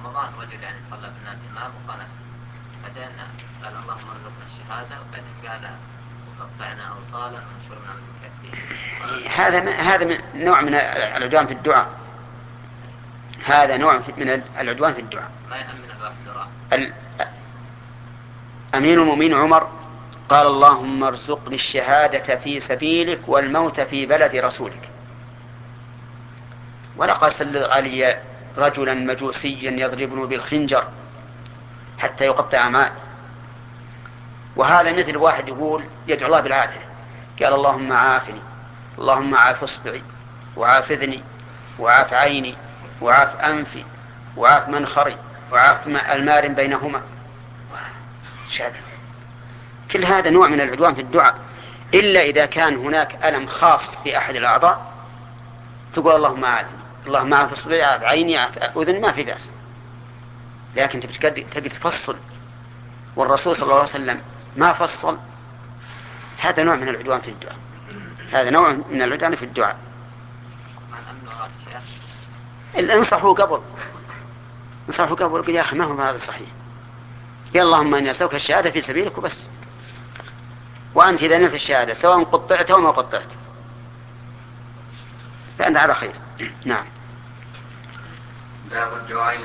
رمضان رجل يعني صلى بالناس إمام وخالف، بعدين قال اللهم ارزقنا الشهادة، وبعدين قال وقطعنا أوصالا وانشرنا المكفين. هذا من نوع من العدوان في الدعاء. هذا نوع من العدوان في الدعاء. ما يأمن الدعاء. أمير المؤمنين عمر قال اللهم ارزقني الشهادة في سبيلك والموت في بلد رسولك، ولقد سلط علي رجلا مجوسيا يضربني بالخنجر حتى يقطع أمعاء. وهذا مثل واحد يقول يدعو الله بالعافية، قال اللهم عافني، اللهم عاف اصبعي وعاف اذني وعاف عيني وعاف أنفي وعاف منخري وعاف المار بينهما. شهادة. كل هذا نوع من العدوان في الدعاء، إلا إذا كان هناك ألم خاص في أحد الأعضاء تقول اللهم عافني، اللهم عاف اصبعي، عاف عيني، عاف أذني، ما في بأس. لكن تبي تفصل والرسول صلى الله عليه وسلم ما فصل، هذا نوع من العدوان في الدعاء. هذا نوع من العدوان في الدعاء. انصحوا قبل، قل يا أخي ما هو هذا صحيح، قال اللهم إني أسألك الشهادة في سبيلك وبس. وأنت إذا نلت الشهادة سواء قطعت أو ما قطعت فأنت على خير. نعم. باب الدعاء